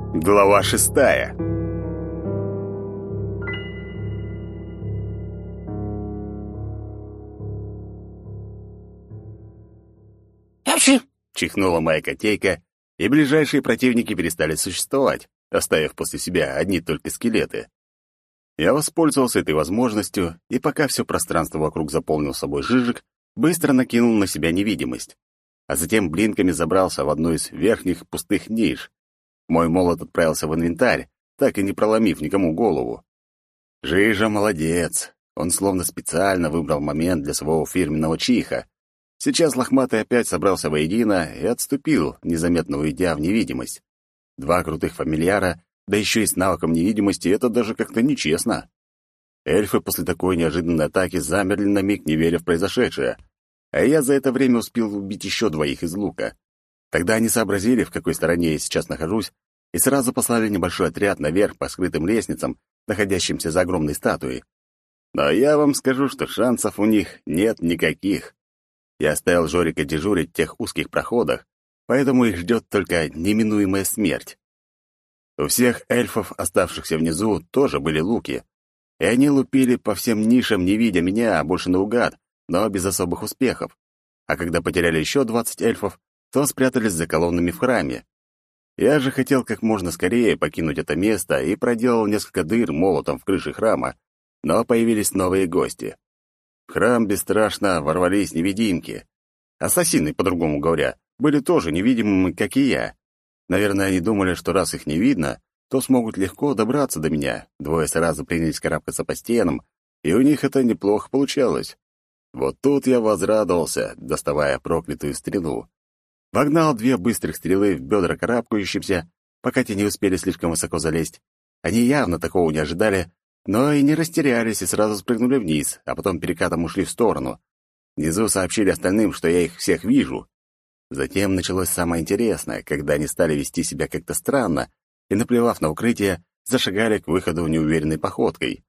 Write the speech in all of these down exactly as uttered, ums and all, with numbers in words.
Глава шестая. «Апчи!» — чихнула моя котейка, и ближайшие противники перестали существовать, оставив после себя одни только скелеты. Я воспользовался этой возможностью, и пока все пространство вокруг заполнил собой Жижик, быстро накинул на себя невидимость, а затем блинками забрался в одну из верхних пустых ниш. Мой молот отправился в инвентарь, так и не проломив никому голову. Жижа молодец, он словно специально выбрал момент для своего фирменного чиха. Сейчас лохматый опять собрался воедино и отступил, незаметно уйдя в невидимость. Два крутых фамильяра, да еще и с навыком невидимости, это даже как-то нечестно. Эльфы после такой неожиданной атаки замерли на миг, не веря в произошедшее, а я за это время успел убить еще двоих из лука. Тогда они сообразили, в какой стороне я сейчас нахожусь, и сразу послали небольшой отряд наверх по скрытым лестницам, находящимся за огромной статуей. Но я вам скажу, что шансов у них нет никаких. Я оставил Жорика дежурить в тех узких проходах, поэтому их ждет только неминуемая смерть. У всех эльфов, оставшихся внизу, тоже были луки, и они лупили по всем нишам, не видя меня, а больше наугад, но без особых успехов. А когда потеряли еще двадцать эльфов, то спрятались за колоннами в храме. Я же хотел как можно скорее покинуть это место и проделал несколько дыр молотом в крыше храма, но появились новые гости. В храм бесстрашно ворвались невидимки. Ассасины, по-другому говоря, были тоже невидимыми, как и я. Наверное, они думали, что раз их не видно, то смогут легко добраться до меня. Двое сразу принялись карабкаться по стенам, и у них это неплохо получалось. Вот тут я возрадовался, доставая проклятую стрелу. Вогнал две быстрых стрелы в бедра карабкающимся, пока те не успели слишком высоко залезть. Они явно такого не ожидали, но и не растерялись и сразу спрыгнули вниз, а потом перекатом ушли в сторону. Внизу сообщили остальным, что я их всех вижу. Затем началось самое интересное, когда они стали вести себя как-то странно и, наплевав на укрытие, зашагали к выходу неуверенной походкой.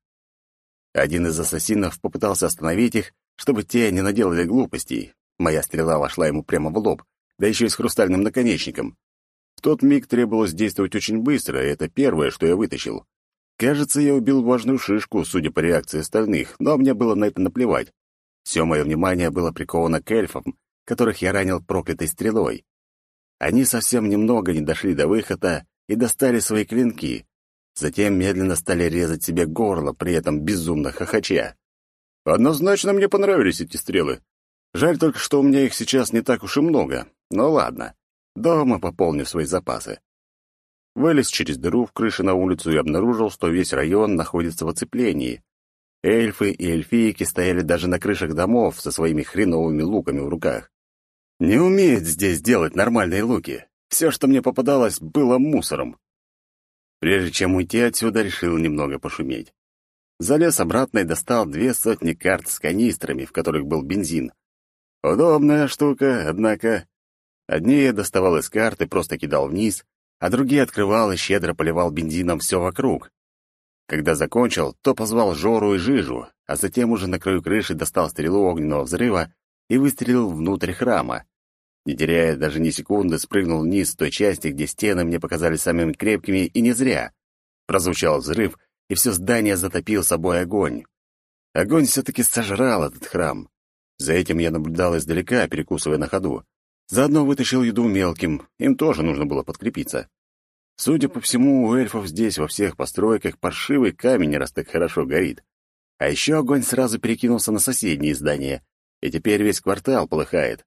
Один из ассасинов попытался остановить их, чтобы те не наделали глупостей. Моя стрела вошла ему прямо в лоб, да еще и с хрустальным наконечником. В тот миг требовалось действовать очень быстро, и это первое, что я вытащил. Кажется, я убил важную шишку, судя по реакции остальных, но мне было на это наплевать. Все мое внимание было приковано к эльфам, которых я ранил проклятой стрелой. Они совсем немного не дошли до выхода и достали свои клинки. Затем медленно стали резать себе горло, при этом безумно хохоча. Однозначно мне понравились эти стрелы. Жаль только, что у меня их сейчас не так уж и много. Но ладно, дома пополню свои запасы. Вылез через дыру в крыше на улицу и обнаружил, что весь район находится в оцеплении. Эльфы и эльфийки стояли даже на крышах домов со своими хреновыми луками в руках. Не умеют здесь делать нормальные луки. Все, что мне попадалось, было мусором. Прежде чем уйти отсюда, решил немного пошуметь. Залез обратно и достал две сотни карт с канистрами, в которых был бензин. Удобная штука, однако. Одни я доставал из карт и просто кидал вниз, а другие открывал и щедро поливал бензином все вокруг. Когда закончил, то позвал Жору и Жижу, а затем уже на краю крыши достал стрелу огненного взрыва и выстрелил внутрь храма. Не теряя даже ни секунды, спрыгнул вниз с той части, где стены мне показались самыми крепкими, и не зря. Прозвучал взрыв, и все здание затопил собой огонь. Огонь все-таки сожрал этот храм. За этим я наблюдал издалека, перекусывая на ходу. Заодно вытащил еду мелким, им тоже нужно было подкрепиться. Судя по всему, у эльфов здесь во всех постройках паршивый камень, раз так хорошо горит. А еще огонь сразу перекинулся на соседние здания, и теперь весь квартал полыхает.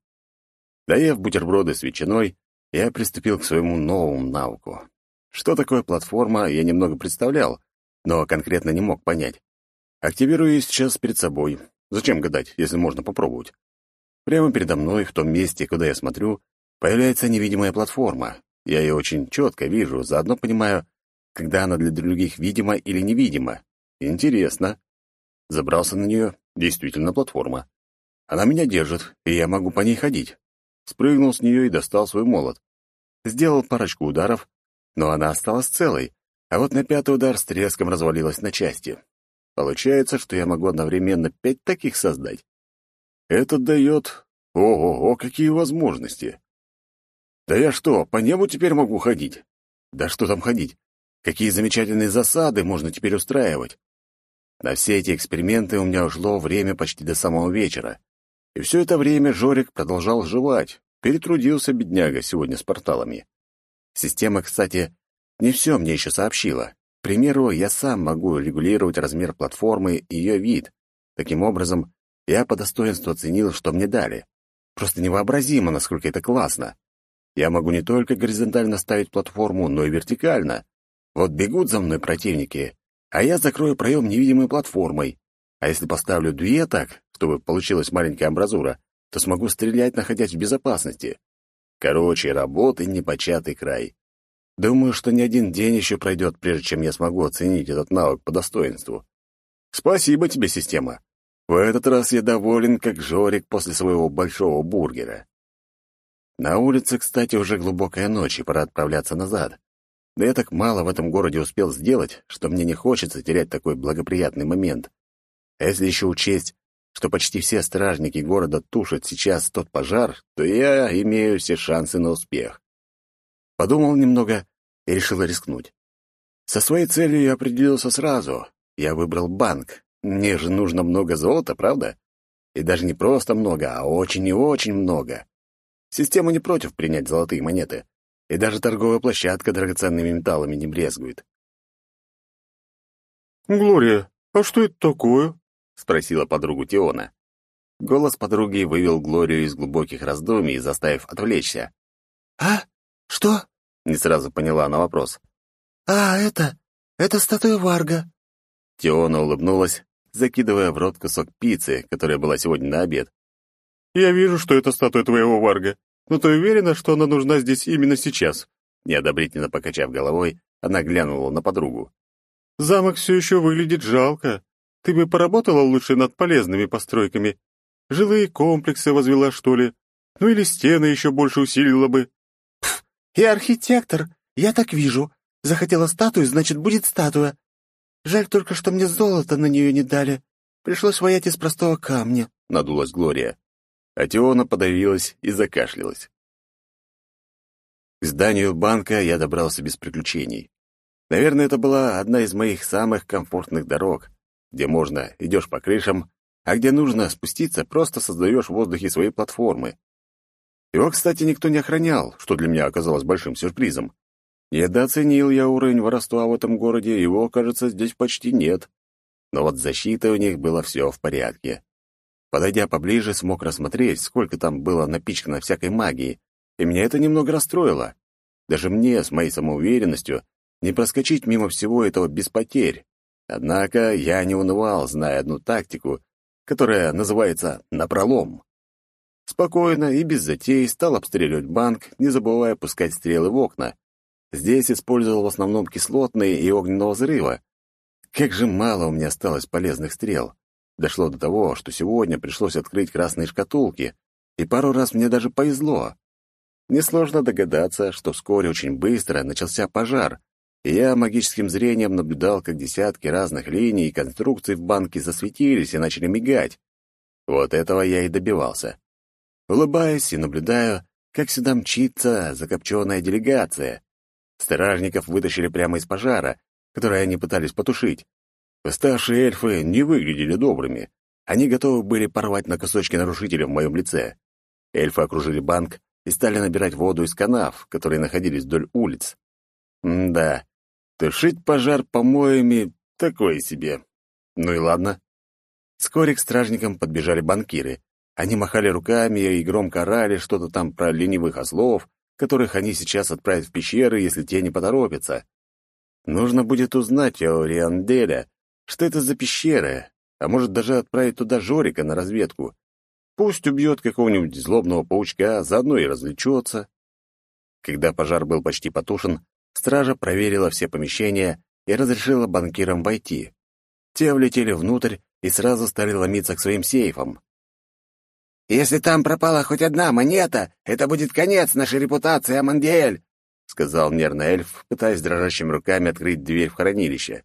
Доев бутерброды с ветчиной, я приступил к своему новому навыку. Что такое платформа, я немного представлял, но конкретно не мог понять. Активирую ее сейчас перед собой. Зачем гадать, если можно попробовать? Прямо передо мной, в том месте, куда я смотрю, появляется невидимая платформа. Я ее очень четко вижу, заодно понимаю, когда она для других видима или невидима. Интересно. Забрался на нее, действительно платформа. Она меня держит, и я могу по ней ходить. Спрыгнул с нее и достал свой молот. Сделал парочку ударов, но она осталась целой, а вот на пятый удар с треском развалилась на части. Получается, что я могу одновременно пять таких создать. Это дает... Ого-го, какие возможности! Да я что, по небу теперь могу ходить? Да что там ходить? Какие замечательные засады можно теперь устраивать? На все эти эксперименты у меня ушло время почти до самого вечера. И все это время Жорик продолжал жевать. Перетрудился бедняга сегодня с порталами. Система, кстати, не все мне еще сообщила. К примеру, я сам могу регулировать размер платформы и ее вид. Таким образом, я по достоинству оценил, что мне дали. Просто невообразимо, насколько это классно. Я могу не только горизонтально ставить платформу, но и вертикально. Вот бегут за мной противники, а я закрою проем невидимой платформой. А если поставлю две так, чтобы получилась маленькая амбразура, то смогу стрелять, находясь в безопасности. Короче, работы непочатый край. Думаю, что не один день еще пройдет, прежде чем я смогу оценить этот навык по достоинству. Спасибо тебе, система. В этот раз я доволен, как Жорик после своего большого бургера. На улице, кстати, уже глубокая ночь, и пора отправляться назад. Да я так мало в этом городе успел сделать, что мне не хочется терять такой благоприятный момент. А если еще учесть, что почти все стражники города тушат сейчас тот пожар, то я имею все шансы на успех. Подумал немного и решил рискнуть. Со своей целью я определился сразу. Я выбрал банк. Мне же нужно много золота, правда? И даже не просто много, а очень и очень много. Система не против принять золотые монеты. И даже торговая площадка драгоценными металлами не брезгует. «Глория, а что это такое?» — спросила подругу Теона. Голос подруги вывел Глорию из глубоких раздумий, заставив отвлечься. «А? Что?» — не сразу поняла она вопрос. «А, это... это статуя Варга». Теона улыбнулась, закидывая в рот кусок пиццы, которая была сегодня на обед. «Я вижу, что это статуя твоего Варга, но ты уверена, что она нужна здесь именно сейчас?» Неодобрительно покачав головой, она глянула на подругу. «Замок все еще выглядит жалко. Ты бы поработала лучше над полезными постройками. Жилые комплексы возвела, что ли? Ну или стены еще больше усилила бы». «Пф, я архитектор, я так вижу. Захотела статую, значит, будет статуя. Жаль только, что мне золото на нее не дали. Пришлось воять из простого камня», — надулась Глория. А Теона подавилась и закашлялась. К зданию банка я добрался без приключений. Наверное, это была одна из моих самых комфортных дорог, где можно идешь по крышам, а где нужно спуститься, просто создаешь в воздухе свои платформы. Его, кстати, никто не охранял, что для меня оказалось большим сюрпризом. Недооценил я уровень воровства в этом городе, его, кажется, здесь почти нет. Но вот с защитой у них было все в порядке. Подойдя поближе, смог рассмотреть, сколько там было напичкано всякой магии, и меня это немного расстроило. Даже мне, с моей самоуверенностью, не проскочить мимо всего этого без потерь. Однако я не унывал, зная одну тактику, которая называется «напролом». Спокойно и без затей стал обстреливать банк, не забывая пускать стрелы в окна. Здесь использовал в основном кислотные и огненного взрыва. Как же мало у меня осталось полезных стрел. Дошло до того, что сегодня пришлось открыть красные шкатулки, и пару раз мне даже повезло. Несложно догадаться, что вскоре очень быстро начался пожар, и я магическим зрением наблюдал, как десятки разных линий и конструкций в банке засветились и начали мигать. Вот этого я и добивался. Улыбаюсь и наблюдаю, как сюда мчится закопченная делегация. Стражников вытащили прямо из пожара, который они пытались потушить. Уставшие эльфы не выглядели добрыми. Они готовы были порвать на кусочки нарушителя в моем лице. Эльфы окружили банк и стали набирать воду из канав, которые находились вдоль улиц. М-да, тушить пожар помоями — такое себе. Ну и ладно. Вскоре к стражникам подбежали банкиры. Они махали руками и громко орали что-то там про ленивых ослов, которых они сейчас отправят в пещеры, если те не поторопятся. Нужно будет узнать у Рианделя, что это за пещеры, а может даже отправить туда Жорика на разведку. Пусть убьет какого-нибудь злобного паучка, заодно и развлечется. Когда пожар был почти потушен, стража проверила все помещения и разрешила банкирам войти. Те влетели внутрь и сразу стали ломиться к своим сейфам. «Если там пропала хоть одна монета, это будет конец нашей репутации, Амандиэль», — сказал нервно эльф, пытаясь дрожащими руками открыть дверь в хранилище.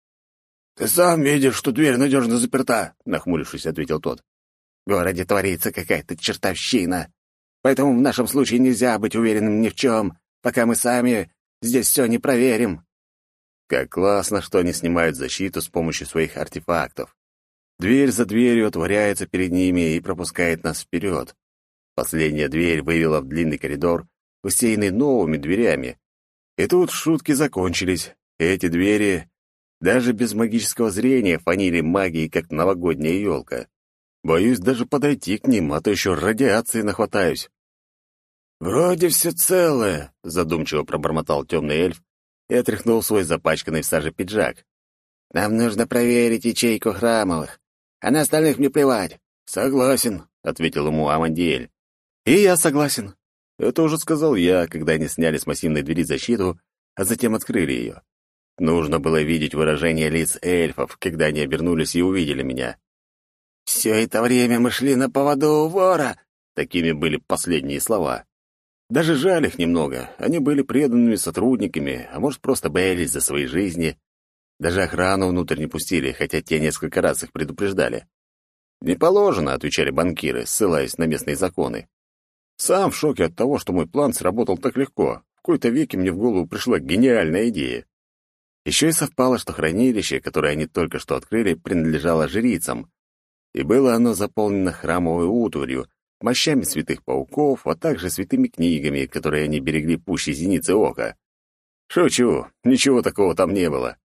«Ты сам видишь, что дверь надежно заперта», — нахмурившись, ответил тот. «В городе творится какая-то чертовщина, поэтому в нашем случае нельзя быть уверенным ни в чем, пока мы сами Здесь все не проверим». Как классно, что они снимают защиту с помощью своих артефактов. Дверь за дверью отворяется перед ними и пропускает нас вперед. Последняя дверь вывела в длинный коридор, усеянный новыми дверями. И тут шутки закончились. Эти двери даже без магического зрения фанили магией, как новогодняя елка. Боюсь даже подойти к ним, а то еще радиации нахватаюсь. «Вроде все целое», — задумчиво пробормотал темный эльф и отряхнул свой запачканный в саже пиджак. «Нам нужно проверить ячейку храмовых, а на остальных мне плевать». «Согласен», — ответил ему Амандиэль. «И я согласен». Это уже сказал я, когда они сняли с массивной двери защиту, а затем открыли ее. Нужно было видеть выражение лиц эльфов, когда они обернулись и увидели меня. «Все это время мы шли на поводу у вора», — такими были последние слова. Даже жаль их немного, они были преданными сотрудниками, а может, просто боялись за свои жизни. Даже охрану внутрь не пустили, хотя те несколько раз их предупреждали. «Не положено», — отвечали банкиры, ссылаясь на местные законы. Сам в шоке от того, что мой план сработал так легко. В какой-то веке мне в голову пришла гениальная идея. Еще и совпало, что хранилище, которое они только что открыли, принадлежало жрицам, и было оно заполнено храмовой утварью, мощами святых пауков, а также святыми книгами, которые они берегли пуще зеницы ока. Шучу, ничего такого там не было.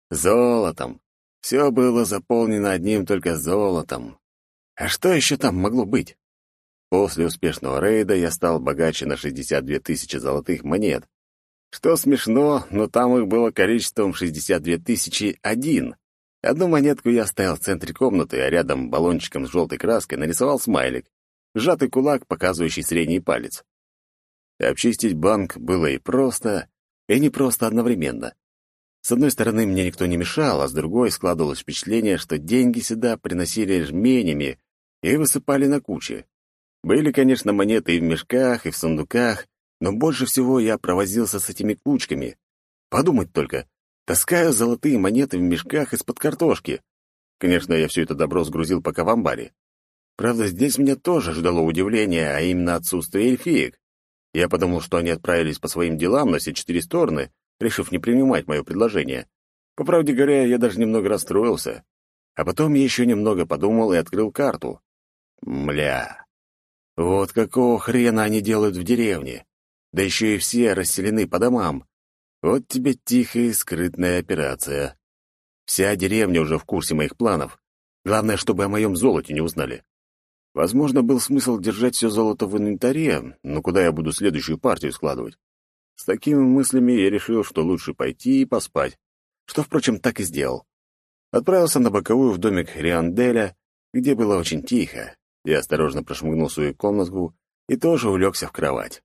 Золотом. Все было заполнено одним только золотом. А что еще там могло быть? После успешного рейда я стал богаче на шестьдесят две тысячи золотых монет. Что смешно, но там их было количеством шестьдесят две тысячи один. Одну монетку я оставил в центре комнаты, а рядом баллончиком с желтой краской нарисовал смайлик, сжатый кулак, показывающий средний палец. Обчистить банк было и просто, и непросто одновременно. С одной стороны, мне никто не мешал, а с другой складывалось впечатление, что деньги сюда приносили жменями и высыпали на кучи. Были, конечно, монеты и в мешках, и в сундуках, но больше всего я провозился с этими кучками. Подумать только, таскаю золотые монеты в мешках из-под картошки. Конечно, я все это добро сгрузил пока в амбаре. Правда, здесь меня тоже ждало удивление, а именно отсутствие эльфиек. Я подумал, что они отправились по своим делам на все четыре стороны, решив не принимать мое предложение. По правде говоря, я даже немного расстроился. А потом я еще немного подумал и открыл карту. Мля. Вот какого хрена они делают в деревне? Да еще и все расселены по домам. Вот тебе тихая и скрытная операция. Вся деревня уже в курсе моих планов. Главное, чтобы о моем золоте не узнали. Возможно, был смысл держать все золото в инвентаре, но куда я буду следующую партию складывать? С такими мыслями я решил, что лучше пойти и поспать, что, впрочем, так и сделал. Отправился на боковую в домик Рианделя, где было очень тихо. Я осторожно прошмыгнул в свою комнатку и тоже улегся в кровать.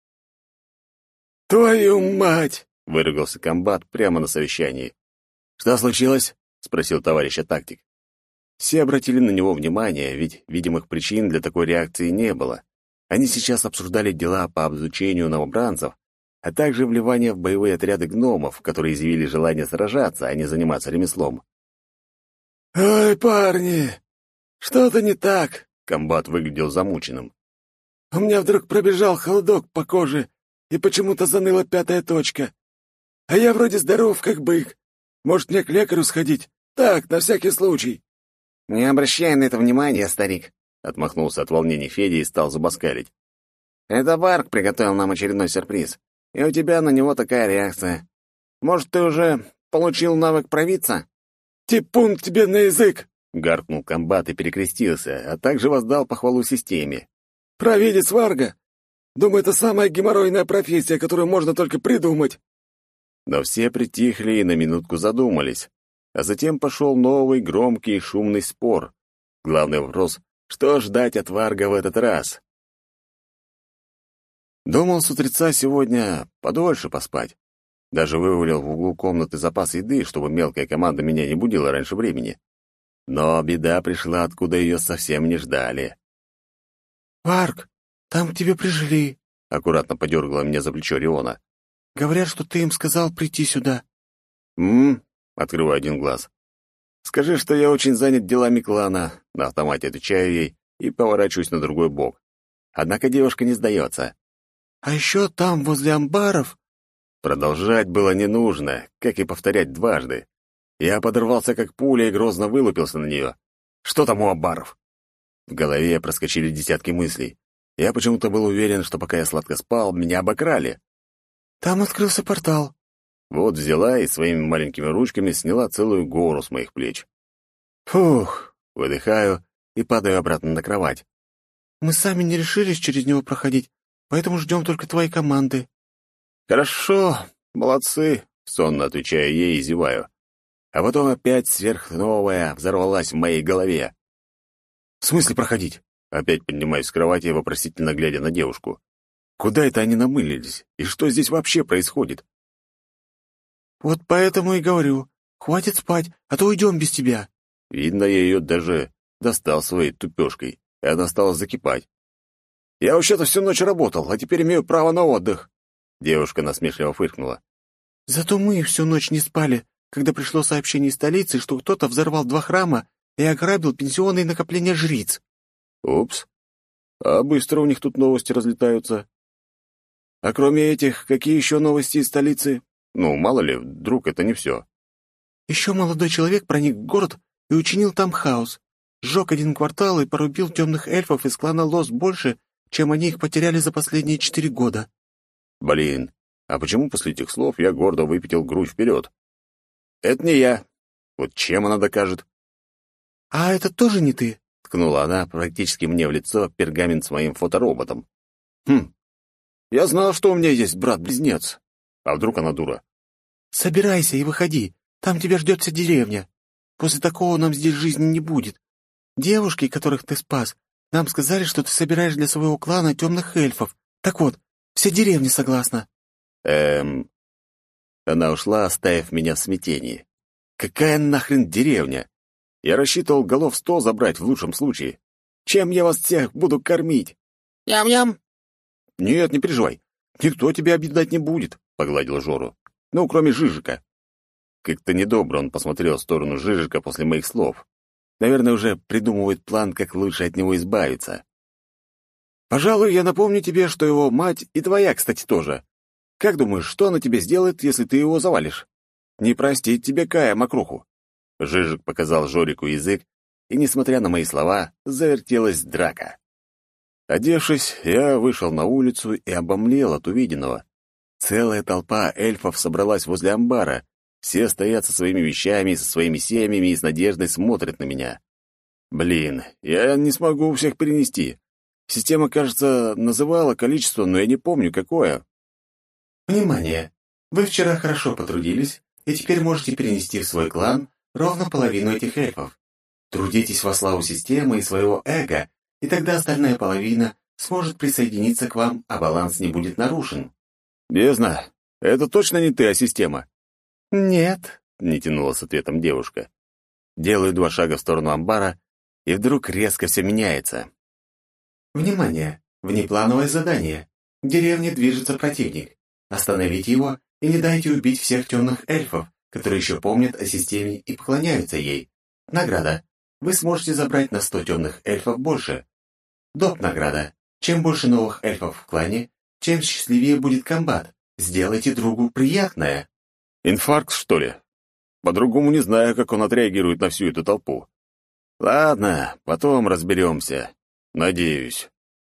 «Твою мать!» — выругался комбат прямо на совещании. «Что случилось?» — спросил товарища тактик. Все обратили на него внимание, ведь видимых причин для такой реакции не было. Они сейчас обсуждали дела по обучению новобранцев, а также вливание в боевые отряды гномов, которые изъявили желание сражаться, а не заниматься ремеслом. «Ой, парни, что-то не так!» — комбат выглядел замученным. «У меня вдруг пробежал холодок по коже, и почему-то заныла пятая точка. А я вроде здоров, как бык. Может, мне к лекарю сходить? Так, на всякий случай». «Не обращай на это внимания, старик», — отмахнулся от волнений Федя и стал зубоскалить. «Это Барк приготовил нам очередной сюрприз, и у тебя на него такая реакция. Может, ты уже получил навык провидца?» «Типун тебе на язык!» — гаркнул комбат и перекрестился, а также воздал похвалу системе. «Провидец Варга! Думаю, это самая геморройная профессия, которую можно только придумать!» Но все притихли и на минутку задумались. А затем пошел новый громкий и шумный спор. Главный вопрос — что ждать от Варга в этот раз? Думал с утреца сегодня подольше поспать. Даже вывалил в углу комнаты запас еды, чтобы мелкая команда меня не будила раньше времени. Но беда пришла, откуда ее совсем не ждали. «Варг, там к тебе пришли», — аккуратно подергала меня за плечо Риона. «Говорят, что ты им сказал прийти сюда». «М-м», открываю один глаз. «Скажи, что я очень занят делами клана», — на автомате отвечаю ей и поворачиваюсь на другой бок. Однако девушка не сдается. «А еще там, возле амбаров...» Продолжать было не нужно, как и повторять дважды. Я подорвался как пуля и грозно вылупился на нее. Что там у Абаров? В голове проскочили десятки мыслей. Я почему-то был уверен, что пока я сладко спал, меня обокрали. Там открылся портал. Вот взяла и своими маленькими ручками сняла целую гору с моих плеч. Фух. Выдыхаю и падаю обратно на кровать. Мы сами не решились через него проходить, поэтому ждем только твоей команды. Хорошо, молодцы, сонно отвечаю ей и зеваю. А потом опять сверхновая взорвалась в моей голове. В смысле проходить? Опять поднимаюсь с кровати, вопросительно глядя на девушку. Куда это они намылились? И что здесь вообще происходит? Вот поэтому и говорю, хватит спать, а то уйдем без тебя. Видно, я ее даже достал своей тупешкой, и она стала закипать. Я вообще-то всю ночь работал, а теперь имею право на отдых. Девушка насмешливо фыркнула. Зато мы всю ночь не спали, когда пришло сообщение из столицы, что кто-то взорвал два храма и ограбил пенсионные накопления жриц. Упс. А быстро у них тут новости разлетаются. А кроме этих, какие еще новости из столицы? Ну, мало ли, вдруг это не все. Еще молодой человек проник в город и учинил там хаос. Сжег один квартал и порубил темных эльфов из клана Лос больше, чем они их потеряли за последние четыре года. Блин, а почему после этих слов я гордо выпятил грудь вперед? Это не я. Вот чем она докажет? А это тоже не ты? Ткнула она практически мне в лицо пергамент своим фотороботом. Хм, я знал, что у меня есть брат-близнец. А вдруг она дура? Собирайся и выходи, там тебя ждет вся деревня. После такого нам здесь жизни не будет. Девушки, которых ты спас, нам сказали, что ты собираешь для своего клана темных эльфов. Так вот, вся деревня согласна. Эм... Она ушла, оставив меня в смятении. Какая нахрен деревня? Я рассчитывал голов сто забрать в лучшем случае. Чем я вас всех буду кормить? Ям-ям. Нет, не переживай. Никто тебя обидать не будет, погладил Жору. Ну, кроме Жижика. Как-то недобро он посмотрел в сторону Жижика после моих слов. Наверное, уже придумывает план, как лучше от него избавиться. Пожалуй, я напомню тебе, что его мать и твоя, кстати, тоже. Как думаешь, что она тебе сделает, если ты его завалишь? Не простить тебе Кая Мокруху. Жижик показал Жорику язык, и, несмотря на мои слова, завертелась драка. Одевшись, я вышел на улицу и обомлел от увиденного. Целая толпа эльфов собралась возле амбара. Все стоят со своими вещами, со своими семьями и с надеждой смотрят на меня. Блин, я не смогу всех перенести. Система, кажется, называла количество, но я не помню, какое. Внимание! Вы вчера хорошо потрудились, и теперь можете перенести в свой клан ровно половину этих эльфов. Трудитесь во славу системы и своего эго, и тогда остальная половина сможет присоединиться к вам, а баланс не будет нарушен. Бездна, это точно не ты, а система? Нет, не тянула с ответом девушка. Делаю два шага в сторону амбара, и вдруг резко все меняется. Внимание! Внеплановое задание. К деревне движется противник. Остановите его и не дайте убить всех темных эльфов, которые еще помнят о системе и поклоняются ей. Награда. Вы сможете забрать на сто темных эльфов больше. Доп. Награда. Чем больше новых эльфов в клане, тем счастливее будет комбат. Сделайте другу приятное. Инфаркт, что ли? По-другому не знаю, как он отреагирует на всю эту толпу. Ладно, потом разберемся. Надеюсь.